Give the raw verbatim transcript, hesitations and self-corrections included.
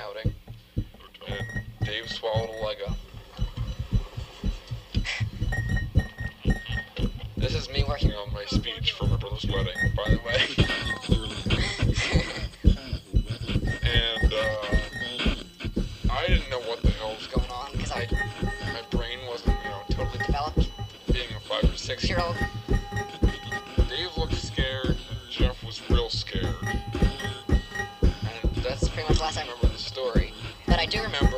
outing. And Dave swallowed a Lego. This is me working on my speech for my brother's wedding, by the way. And, uh, I didn't know what the hell was going on, because I, my brain wasn't, you know, totally developed, being a five or six year old. Dave looked scared, Jeff was real scared. And that's pretty much the last I remember the story. But I do remember